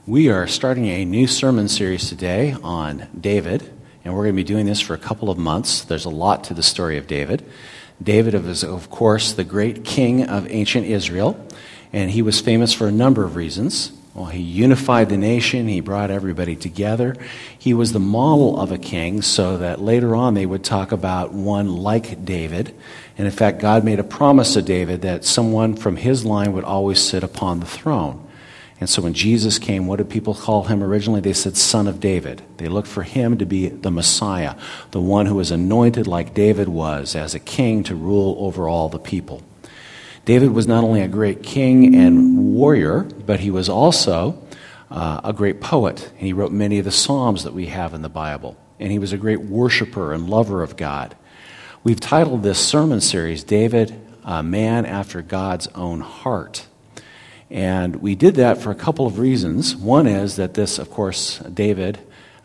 We are starting a new sermon series today on David, and we're going to be doing this for a couple of months. There's a lot to the story of David. David is, of course, the great king of ancient Israel, and he was famous for a number of reasons. Well, he unified the nation. He brought everybody together. He was the model of a king, so that later on they would talk about one like David. And in fact, God made a promise to David that someone from his line would always sit upon the throne. And so when Jesus came, what did people call him originally? They said, Son of David. They looked for him to be the Messiah, the one who was anointed like David was as a king to rule over all the people. David was not only a great king and warrior, but he was also a great poet. And he wrote many of the Psalms that we have in the Bible. And he was a great worshiper and lover of God. We've titled this sermon series, David, a Man After God's Own Heart. And we did that for a couple of reasons. One is that this, of course, David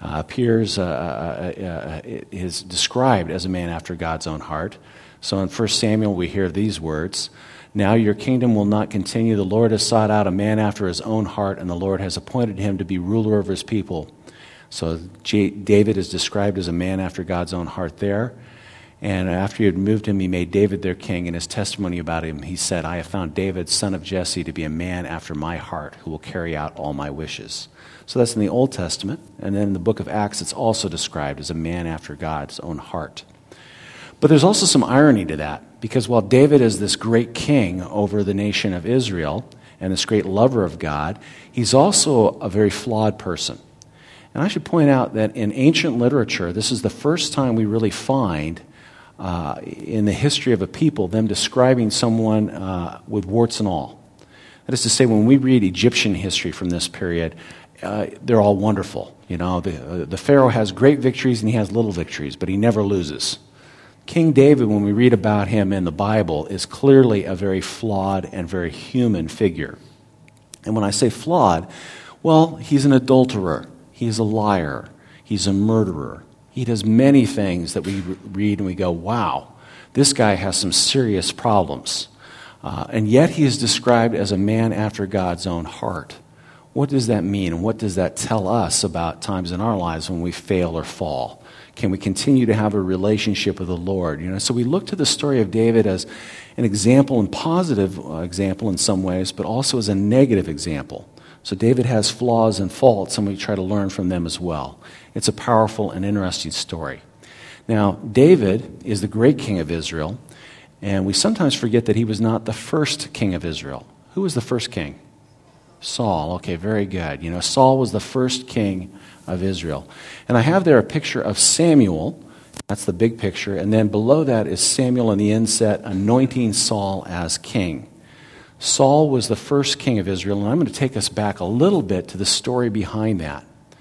is described as a man after God's own heart. So in 1 Samuel we hear these words, Now your kingdom will not continue. The Lord has sought out a man after his own heart, and the Lord has appointed him to be ruler over his people. So David is described as a man after God's own heart there. And after he had moved him, he made David their king. In his testimony about him, he said, I have found David, son of Jesse, to be a man after my heart, who will carry out all my wishes. So that's in the Old Testament. And then in the book of Acts, it's also described as a man after God's own heart. But there's also some irony to that, because while David is this great king over the nation of Israel and this great lover of God, he's also a very flawed person. And I should point out that in ancient literature, this is the first time we really find in the history of a people, them describing someone with warts and all. That is to say, when we read Egyptian history from this period, they're all wonderful. You know, the Pharaoh has great victories and he has little victories, but he never loses. King David, when we read about him in the Bible, is clearly a very flawed and very human figure. And when I say flawed, well, he's an adulterer, he's a liar, he's a murderer. He does many things that we read and we go, wow, this guy has some serious problems. And yet he is described as a man after God's own heart. What does that mean? And what does that tell us about times in our lives when we fail or fall? Can we continue to have a relationship with the Lord? You know, so we look to the story of David as an example, and positive example in some ways, but also as a negative example. So David has flaws and faults, and we try to learn from them as well. It's a powerful and interesting story. Now, David is the great king of Israel, and we sometimes forget that he was not the first king of Israel. Who was the first king? Saul. Okay, very good. You know, Saul was the first king of Israel. And I have there a picture of Samuel. That's the big picture. And then below that is Samuel in the inset anointing Saul as king. Saul was the first king of Israel, and I'm going to take us back a little bit to the story behind that.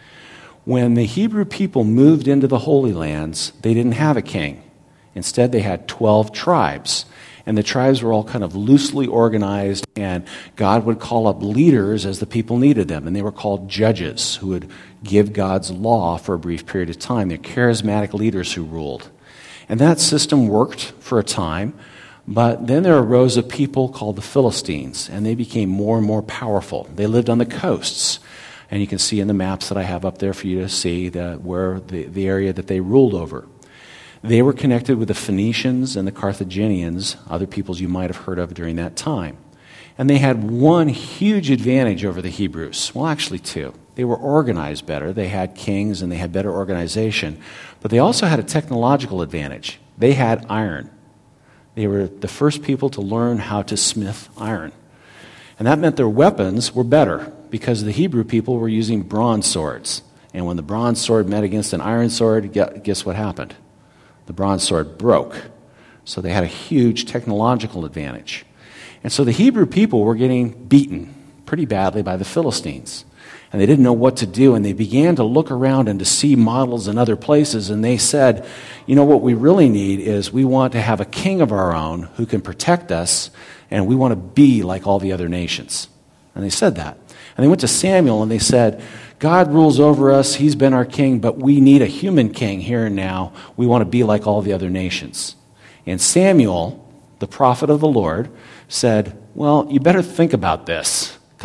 When the Hebrew people moved into the Holy Lands, they didn't have a king. Instead, they had 12 tribes, and the tribes were all kind of loosely organized, and God would call up leaders as the people needed them, and they were called judges who would give God's law for a brief period of time. They're charismatic leaders who ruled. And that system worked for a time. But then there arose a people called the Philistines, and they became more and more powerful. They lived on the coasts, and you can see in the maps that I have up there for you to see where the area that they ruled over. They were connected with the Phoenicians and the Carthaginians, other peoples you might have heard of during that time. And they had one huge advantage over the Hebrews. Well, actually two. They were organized better. They had kings and they had better organization. But they also had a technological advantage. They had iron. They were the first people to learn how to smith iron. And that meant their weapons were better because the Hebrew people were using bronze swords. And when the bronze sword met against an iron sword, guess what happened? The bronze sword broke. So they had a huge technological advantage. And so the Hebrew people were getting beaten pretty badly by the Philistines. And they didn't know what to do, and they began to look around and to see models in other places, and they said, you know, what we really need is we want to have a king of our own who can protect us, and we want to be like all the other nations. And they said that. And they went to Samuel, and they said, God rules over us, he's been our king, but we need a human king here and now. We want to be like all the other nations. And Samuel, the prophet of the Lord, said, well, you better think about this,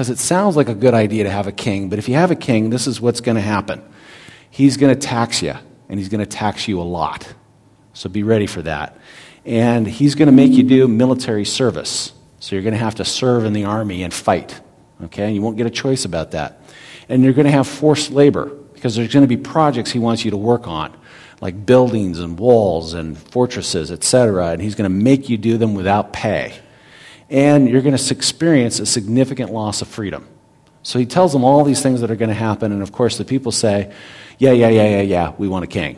because it sounds like a good idea to have a king, but if you have a king, this is what's going to happen. He's going to tax you, and he's going to tax you a lot. So be ready for that. And he's going to make you do military service. So you're going to have to serve in the army and fight. Okay? You won't get a choice about that. And you're going to have forced labor, because there's going to be projects he wants you to work on, like buildings and walls and fortresses, etc. And he's going to make you do them without pay. And you're going to experience a significant loss of freedom. So he tells them all these things that are going to happen, and of course the people say, yeah, we want a king.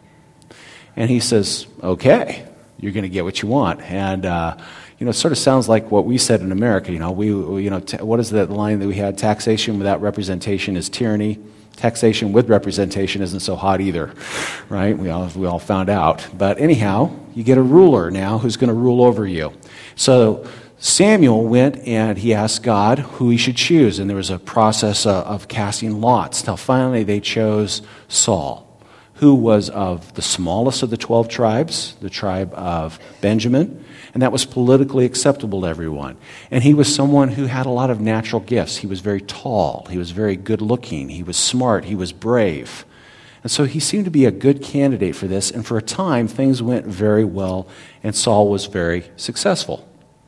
And he says, okay, you're going to get what you want. And, it sort of sounds like what we said in America, what is that line that we had? Taxation without representation is tyranny. Taxation with representation isn't so hot either, right? We all found out. But anyhow, you get a ruler now who's going to rule over you. So Samuel went and he asked God who he should choose, and there was a process of casting lots till finally they chose Saul, who was of the smallest of the 12 tribes, the tribe of Benjamin, and that was politically acceptable to everyone. And he was someone who had a lot of natural gifts. He was very tall, he was very good looking, he was smart, he was brave. And so he seemed to be a good candidate for this, and for a time things went very well, and Saul was very successful.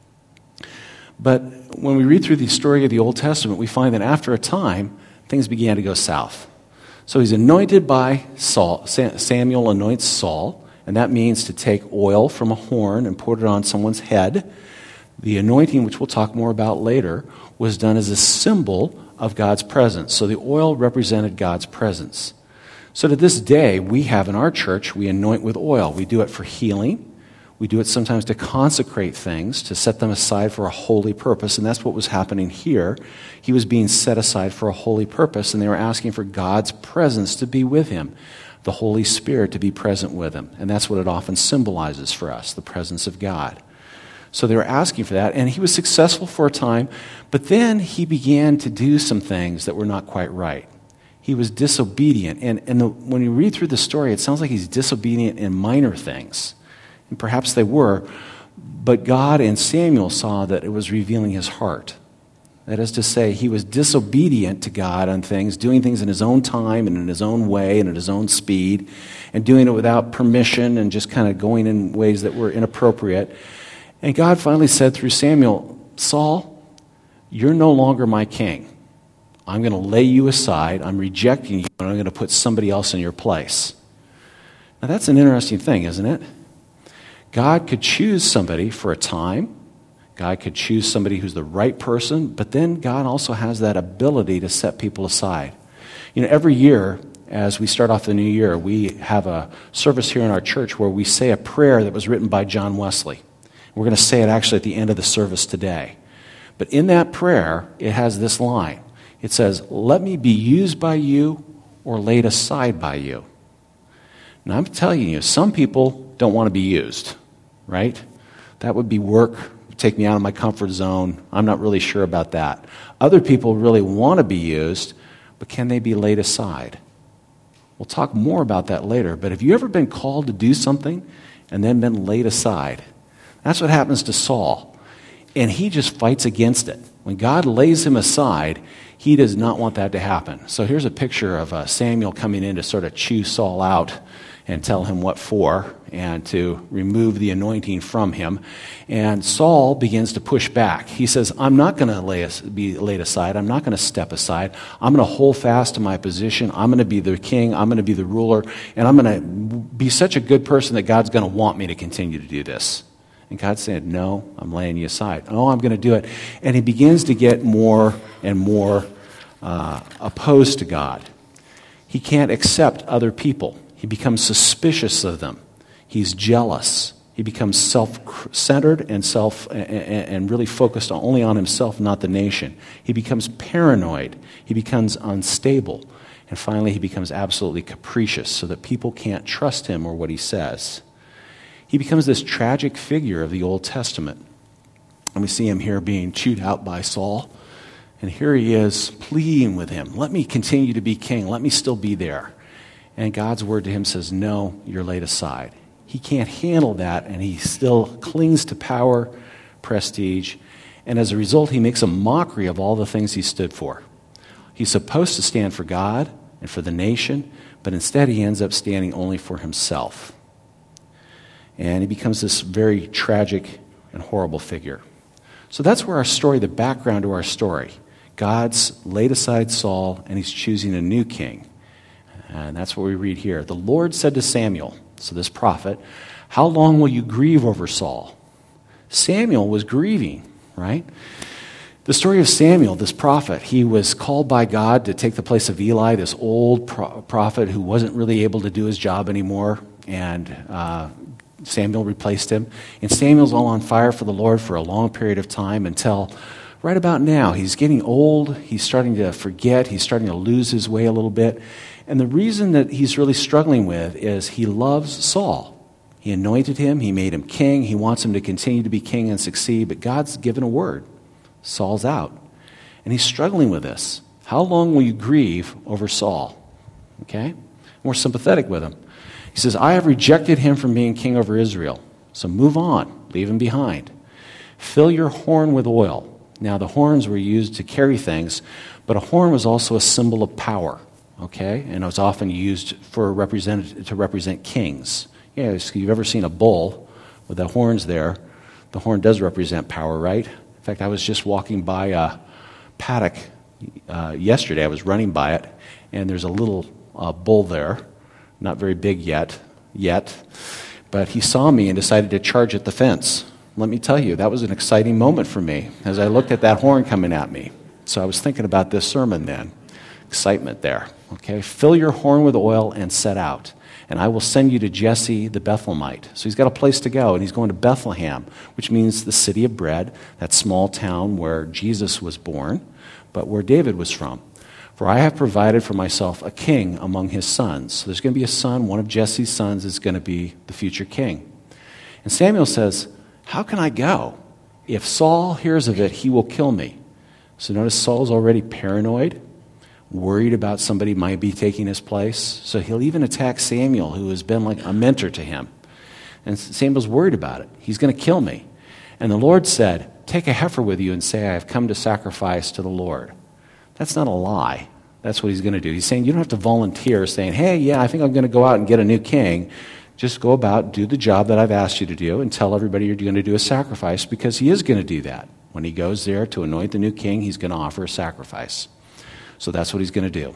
But when we read through the story of the Old Testament, we find that after a time, things began to go south. So he's anointed by Saul. Samuel anoints Saul, and that means to take oil from a horn and put it on someone's head. The anointing, which we'll talk more about later, was done as a symbol of God's presence. So the oil represented God's presence. So to this day, we have in our church, we anoint with oil. We do it for healing. We do it sometimes to consecrate things, to set them aside for a holy purpose, and that's what was happening here. He was being set aside for a holy purpose, and they were asking for God's presence to be with him, the Holy Spirit to be present with him, and that's what it often symbolizes for us, the presence of God. So they were asking for that, and he was successful for a time, but then he began to do some things that were not quite right. He was disobedient, and when you read through the story, it sounds like he's disobedient in minor things. And perhaps they were, but God and Samuel saw that it was revealing his heart. That is to say, he was disobedient to God on things, doing things in his own time and in his own way and at his own speed, and doing it without permission and just kind of going in ways that were inappropriate. And God finally said through Samuel, Saul, you're no longer my king. I'm going to lay you aside. I'm rejecting you, and I'm going to put somebody else in your place. Now that's an interesting thing, isn't it? God could choose somebody for a time. God could choose somebody who's the right person, but then God also has that ability to set people aside. Every year, as we start off the new year, we have a service here in our church where we say a prayer that was written by John Wesley. We're going to say it actually at the end of the service today. But in that prayer, it has this line. It says, "Let me be used by you or laid aside by you." Now, I'm telling you, some people don't want to be used, right? That would be work, take me out of my comfort zone. I'm not really sure about that. Other people really want to be used, but can they be laid aside? We'll talk more about that later, but have you ever been called to do something and then been laid aside? That's what happens to Saul, and he just fights against it. When God lays him aside, he does not want that to happen. So here's a picture of Samuel coming in to sort of chew Saul out and tell him what for, and to remove the anointing from him. And Saul begins to push back. He says, I'm not going to be laid aside. I'm not going to step aside. I'm going to hold fast to my position. I'm going to be the king. I'm going to be the ruler. And I'm going to be such a good person that God's going to want me to continue to do this. And God said, no, I'm laying you aside. Oh, I'm going to do it. And he begins to get more and more opposed to God. He can't accept other people. He becomes suspicious of them. He's jealous. He becomes self-centered and really focused only on himself, not the nation. He becomes paranoid. He becomes unstable. And finally, he becomes absolutely capricious so that people can't trust him or what he says. He becomes this tragic figure of the Old Testament. And we see him here being chewed out by Saul. And here he is pleading with him, let me continue to be king. Let me still be there. And God's word to him says, no, you're laid aside. He can't handle that, and he still clings to power, prestige, And as a result, he makes a mockery of all the things he stood for. He's supposed to stand for God and for the nation, but instead he ends up standing only for himself. And he becomes this very tragic and horrible figure. So that's where our story, the background to our story. God's laid aside Saul, and he's choosing a new king. And that's what we read here. The Lord said to Samuel, so this prophet, "How long will you grieve over Saul?" Samuel was grieving, right? The story of Samuel, this prophet, he was called by God to take the place of Eli, this old prophet who wasn't really able to do his job anymore, and Samuel replaced him. And Samuel's all on fire for the Lord for a long period of time until right about now. He's getting old. He's starting to forget. He's starting to lose his way a little bit. And the reason that he's really struggling with is he loves Saul. He anointed him. He made him king. He wants him to continue to be king and succeed. But God's given a word. Saul's out. And he's struggling with this. How long will you grieve over Saul? Okay? We're sympathetic with him. He says, I have rejected him from being king over Israel. So move on. Leave him behind. Fill your horn with oil. Now, the horns were used to carry things, but a horn was also a symbol of power. Okay? And it was often used to represent kings. Yeah, if you've ever seen a bull with the horns there, the horn does represent power, right? In fact, I was just walking by a paddock yesterday. I was running by it, and there's a little bull there, not very big yet, but he saw me and decided to charge at the fence. Let me tell you, that was an exciting moment for me as I looked at that horn coming at me. So I was thinking about this sermon then. Excitement there. Okay, fill your horn with oil and set out. And I will send you to Jesse the Bethlehemite. So he's got a place to go, and he's going to Bethlehem, which means the city of bread, that small town where Jesus was born, but where David was from. For I have provided for myself a king among his sons. So there's going to be a son, one of Jesse's sons is going to be the future king. And Samuel says, how can I go? If Saul hears of it, he will kill me. So notice Saul's already paranoid, worried about somebody might be taking his place. So he'll even attack Samuel, who has been like a mentor to him. And Samuel's worried about it. He's going to kill me. And the Lord said, take a heifer with you and say, I have come to sacrifice to the Lord. That's not a lie. That's what he's going to do. He's saying you don't have to volunteer saying, hey, yeah, I think I'm going to go out and get a new king. Just go about, do the job that I've asked you to do, and tell everybody you're going to do a sacrifice, because he is going to do that. When he goes there to anoint the new king, he's going to offer a sacrifice. So that's what he's going to do.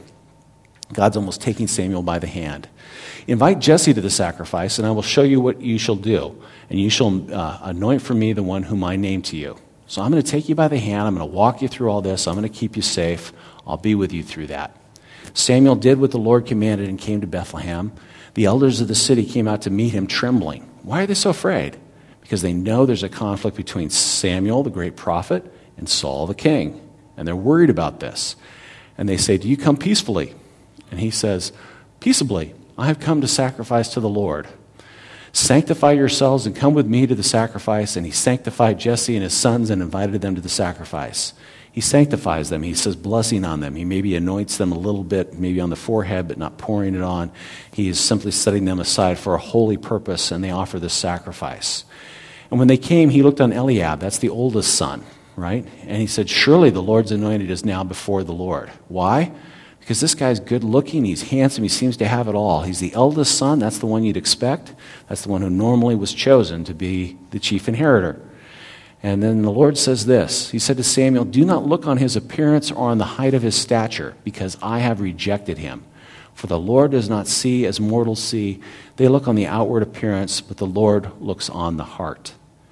God's almost taking Samuel by the hand. Invite Jesse to the sacrifice, and I will show you what you shall do. And you shall anoint for me the one whom I name to you. So I'm going to take you by the hand. I'm going to walk you through all this. I'm going to keep you safe. I'll be with you through that. Samuel did what the Lord commanded and came to Bethlehem. The elders of the city came out to meet him trembling. Why are they so afraid? Because they know there's a conflict between Samuel, the great prophet, and Saul, the king. And they're worried about this. And they say, do you come peacefully? And he says, peaceably, I have come to sacrifice to the Lord. Sanctify yourselves and come with me to the sacrifice. And he sanctified Jesse and his sons and invited them to the sacrifice. He sanctifies them. He says blessing on them. He maybe anoints them a little bit, maybe on the forehead, but not pouring it on. He is simply setting them aside for a holy purpose, and they offer this sacrifice. And when they came, he looked on Eliab. That's the oldest son, right? And he said, surely the Lord's anointed is now before the Lord. Why? Because this guy's good looking, he's handsome, he seems to have it all. He's the eldest son, that's the one you'd expect. That's the one who normally was chosen to be the chief inheritor. And then the Lord says this, he said to Samuel, do not look on his appearance or on the height of his stature, because I have rejected him. For the Lord does not see as mortals see. They look on the outward appearance, but the Lord looks on the heart.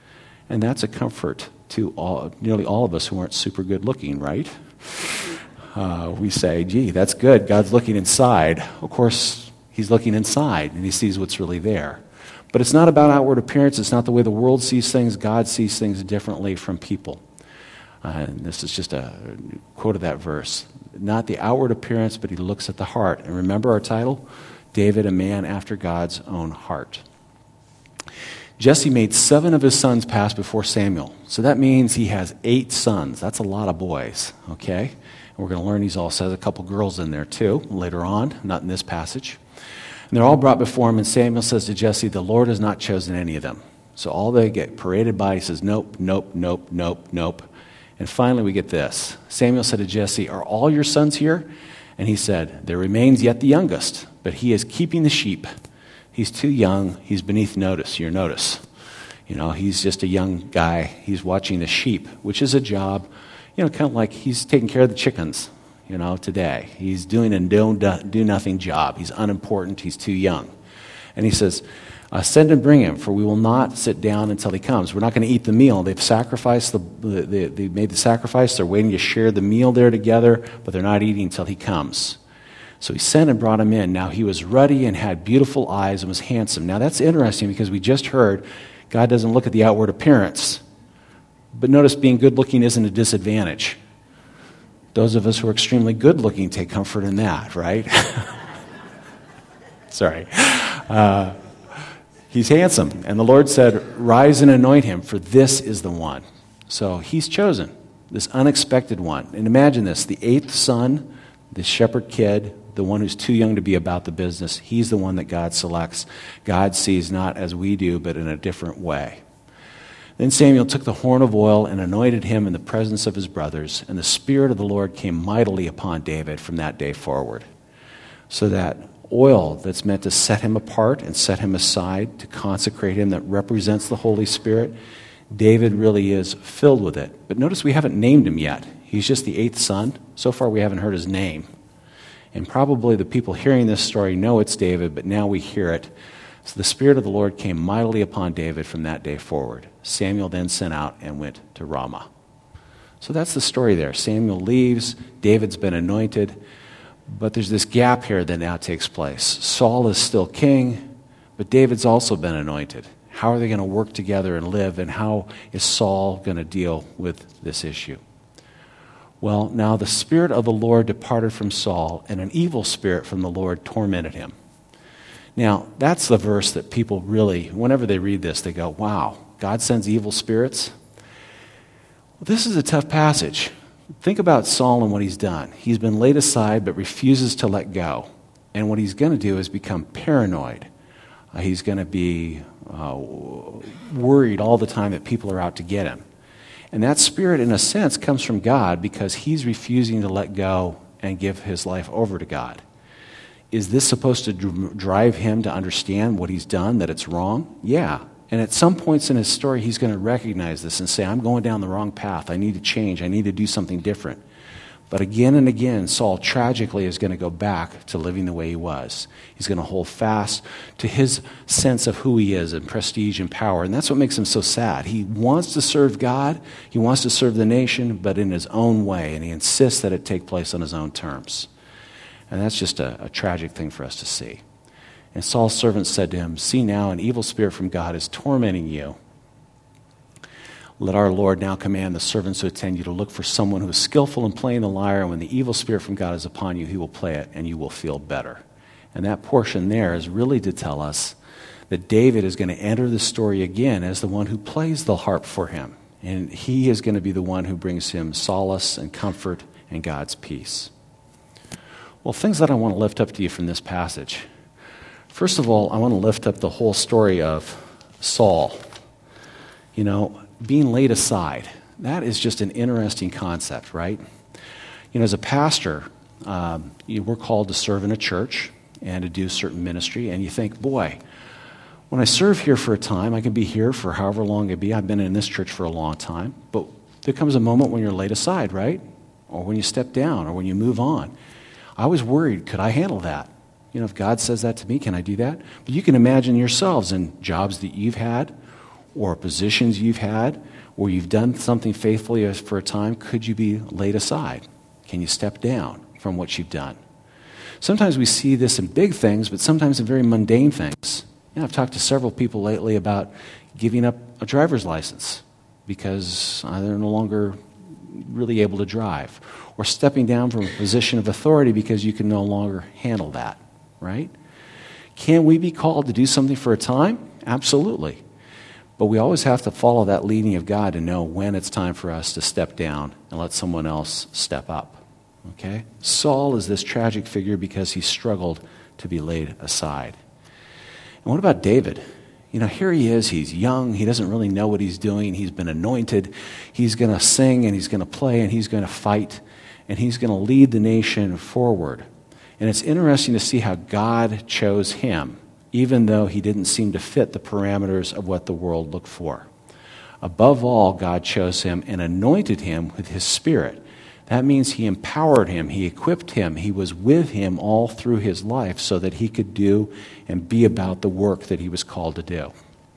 And that's a comfort to nearly all of us who aren't super good looking, right? We say, gee, that's good. God's looking inside. Of course, he's looking inside, and he sees what's really there. But it's not about outward appearance. It's not the way the world sees things. God sees things differently from people. And this is just a quote of that verse. Not the outward appearance, but he looks at the heart. And remember our title? David, a man after God's own heart. Jesse made 7 of his sons pass before Samuel. So that means he has 8 sons. That's a lot of boys, okay? And we're going to learn he's also has a couple girls in there too later on, not in this passage. And they're all brought before him, and Samuel says to Jesse, the Lord has not chosen any of them. So all they get paraded by, he says, nope, nope, nope, nope, nope. And finally we get this. Samuel said to Jesse, "Are all your sons here?" And he said, "There remains yet the youngest, but he is keeping the sheep. He's too young. He's beneath your notice. He's just a young guy. He's watching the sheep," which is a job, kind of like he's taking care of the chickens, today. He's doing a do-nothing job. He's unimportant. He's too young. And he says, "Send and bring him, for we will not sit down until he comes." We're not going to eat the meal. They've sacrificed, they made the sacrifice. They're waiting to share the meal there together, but they're not eating until he comes. So he sent and brought him in. Now he was ruddy and had beautiful eyes and was handsome. Now that's interesting because we just heard God doesn't look at the outward appearance. But notice being good-looking isn't a disadvantage. Those of us who are extremely good-looking take comfort in that, right? Sorry. He's handsome. And the Lord said, "Rise and anoint him, for this is the one." So he's chosen, this unexpected one. And imagine this, the 8th son, the shepherd kid, the one who's too young to be about the business, he's the one that God selects. God sees not as we do, but in a different way. Then Samuel took the horn of oil and anointed him in the presence of his brothers, and the Spirit of the Lord came mightily upon David from that day forward. So that oil that's meant to set him apart and set him aside, to consecrate him, that represents the Holy Spirit, David really is filled with it. But notice we haven't named him yet. He's just the 8th son. So far we haven't heard his name. And probably the people hearing this story know it's David, but now we hear it. So the Spirit of the Lord came mightily upon David from that day forward. Samuel then sent out and went to Ramah. So that's the story there. Samuel leaves. David's been anointed. But there's this gap here that now takes place. Saul is still king, but David's also been anointed. How are they going to work together and live, and how is Saul going to deal with this issue? Well, now the Spirit of the Lord departed from Saul, and an evil spirit from the Lord tormented him. Now, that's the verse that people really, whenever they read this, they go, wow, God sends evil spirits? Well, this is a tough passage. Think about Saul and what he's done. He's been laid aside but refuses to let go. And what he's going to do is become paranoid. He's going to be worried all the time that people are out to get him. And that spirit, in a sense, comes from God because he's refusing to let go and give his life over to God. Is this supposed to drive him to understand what he's done, that it's wrong? Yeah. And at some points in his story, he's going to recognize this and say, I'm going down the wrong path. I need to change. I need to do something different. But again and again, Saul tragically is going to go back to living the way he was. He's going to hold fast to his sense of who he is and prestige and power. And that's what makes him so sad. He wants to serve God. He wants to serve the nation, but in his own way. And he insists that it take place on his own terms. And that's just a tragic thing for us to see. And Saul's servants said to him, see now, an evil spirit from God is tormenting you. Let our Lord now command the servants who attend you to look for someone who is skillful in playing the lyre, and when the evil spirit from God is upon you, he will play it, and you will feel better. And that portion there is really to tell us that David is going to enter the story again as the one who plays the harp for him. And he is going to be the one who brings him solace and comfort and God's peace. Well, things that I want to lift up to you from this passage. First of all, I want to lift up the whole story of Saul. You know, being laid aside. That is just an interesting concept, right? You know, as a pastor, we're called to serve in a church and to do certain ministry, and you think, boy, when I serve here for a time, I can be here for however long it be. I've been in this church for a long time, but there comes a moment when you're laid aside, right? Or when you step down, or when you move on. I was worried, could I handle that? You know, if God says that to me, can I do that? But you can imagine yourselves in jobs that you've had, or positions you've had, where you've done something faithfully for a time. Could you be laid aside? Can you step down from what you've done? Sometimes we see this in big things, but sometimes in very mundane things. You know, I've talked to several people lately about giving up a driver's license because they're no longer really able to drive, or stepping down from a position of authority because you can no longer handle that, right? Can we be called to do something for a time? Absolutely. But we always have to follow that leading of God to know when it's time for us to step down and let someone else step up. Okay? Saul is this tragic figure because he struggled to be laid aside. And what about David? Here he is. He's young. He doesn't really know what he's doing. He's been anointed. He's going to sing and he's going to play and he's going to fight and he's going to lead the nation forward. And it's interesting to see how God chose him, even though he didn't seem to fit the parameters of what the world looked for. Above all, God chose him and anointed him with his Spirit. That means he empowered him, he equipped him, he was with him all through his life so that he could do and be about the work that he was called to do.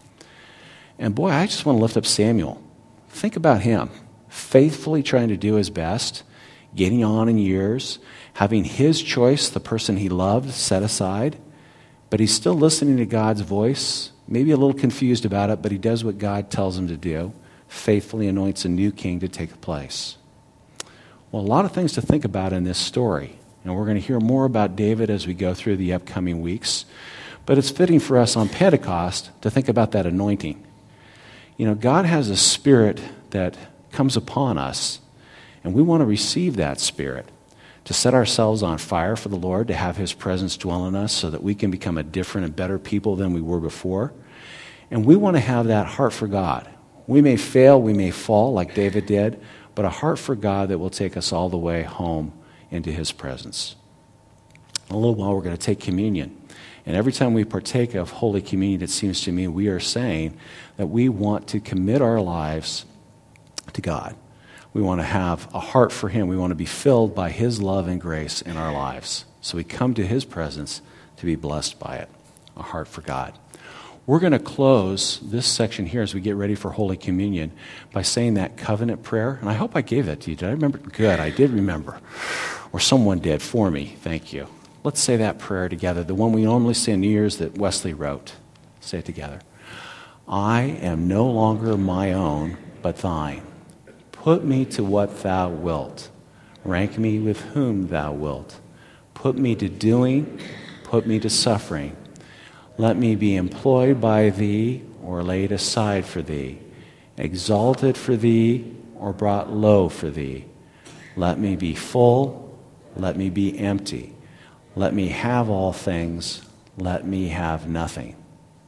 And boy, I just want to lift up Samuel. Think about him, faithfully trying to do his best, getting on in years, having his choice, the person he loved, set aside, but he's still listening to God's voice, maybe a little confused about it, but he does what God tells him to do, faithfully anoints a new king to take the place. Well, a lot of things to think about in this story, and we're going to hear more about David as we go through the upcoming weeks, but it's fitting for us on Pentecost to think about that anointing. God has a Spirit that comes upon us, and we want to receive that Spirit, to set ourselves on fire for the Lord, to have his presence dwell in us so that we can become a different and better people than we were before. And we want to have that heart for God. We may fail, we may fall like David did, but a heart for God that will take us all the way home into his presence. In a little while, we're going to take communion. And every time we partake of Holy Communion, it seems to me we are saying that we want to commit our lives to God. We want to have a heart for him. We want to be filled by his love and grace in our lives. So we come to his presence to be blessed by it, a heart for God. We're going to close this section here as we get ready for Holy Communion by saying that covenant prayer. And I hope I gave that to you. Did I remember? Good, I did remember. Or someone did for me. Thank you. Let's say that prayer together, the one we normally say on New Year's that Wesley wrote. Say it together. I am no longer my own, but thine. Put me to what thou wilt. Rank me with whom thou wilt. Put me to doing, put me to suffering. Let me be employed by thee or laid aside for thee, exalted for thee or brought low for thee. Let me be full, let me be empty. Let me have all things, let me have nothing.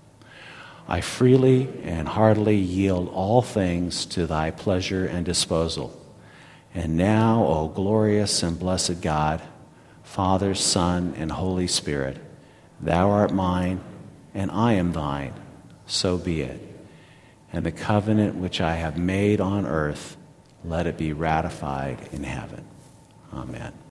I freely and heartily yield all things to thy pleasure and disposal. And now, O glorious and blessed God, Father, Son, and Holy Spirit, thou art mine, and I am thine, so be it. And the covenant which I have made on earth, let it be ratified in heaven. Amen.